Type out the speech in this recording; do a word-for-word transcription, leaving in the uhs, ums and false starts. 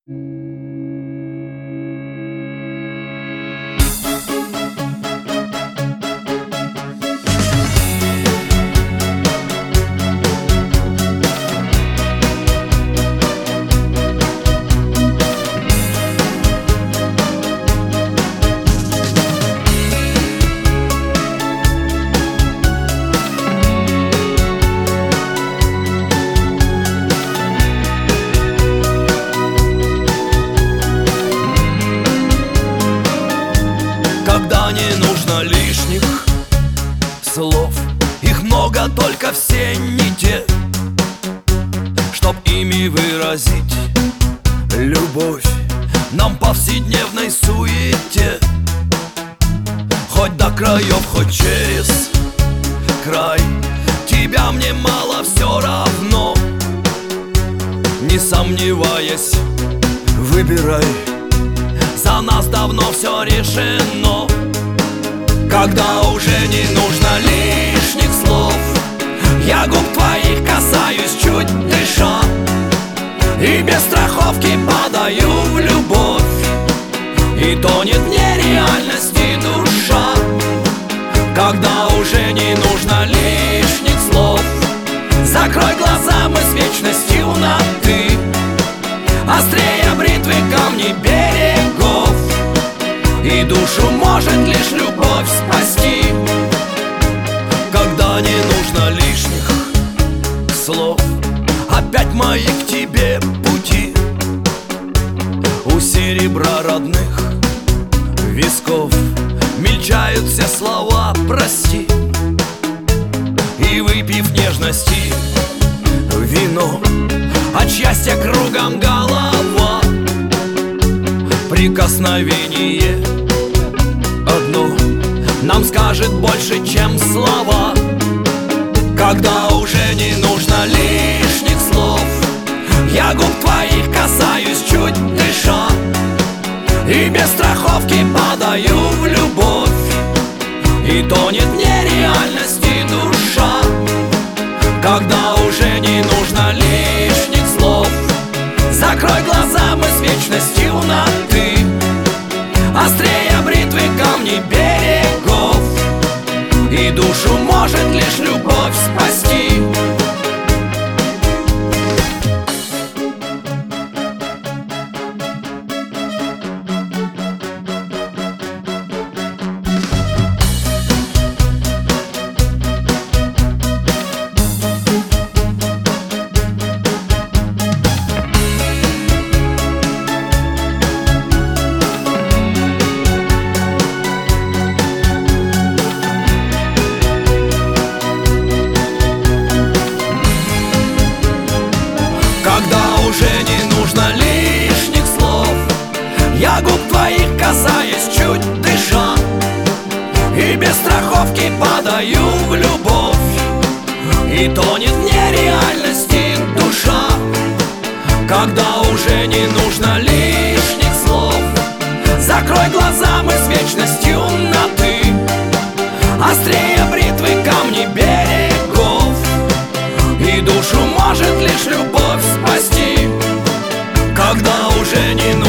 Когда не нужно лишних слов, их много, только все не те, чтоб ими выразить любовь нам повседневной суете. Хоть до краев, хоть через край, тебя мне мало, все равно. Не сомневаясь, выбирай, за нас давно все решено. Когда уже не нужно лишних слов, я губ твоих касаюсь, чуть дыша, и без страховки падаю в любовь, и тонет в нереальности душа. Когда уже не нужно лишних слов, закрой глаза, мы с вечностью на «ты», острее бритвы камни берегов, и душу может лишь любовь спасти. Когда не нужно лишних слов, опять мои к тебе пути, у серебра родных висков мельчают все слова «прости». И выпив нежности вино, от счастья кругом голова, прикосновение одно нам скажет больше, чем слова. Когда уже не нужно лишних слов, я губ твоих касаюсь, чуть дыша, и без страховки падаю в любовь, и тонет в нереальности душа. Когда уже не нужно лишних слов, закрой глаза, мы с вечностью на «ты», острее бритвы камни берегов, и душу может лишь любовь спасти. Когда уже не нужно лишних слов, я губ твоих касаюсь, чуть дыша, и без страховки падаю в любовь, и тонет в нереальности душа. Когда уже не нужно лишних слов, закрой глаза, мы с вечностью на «ты», острее бритвы камни берегов, и душу может лишь любовь спасти. Когда уже не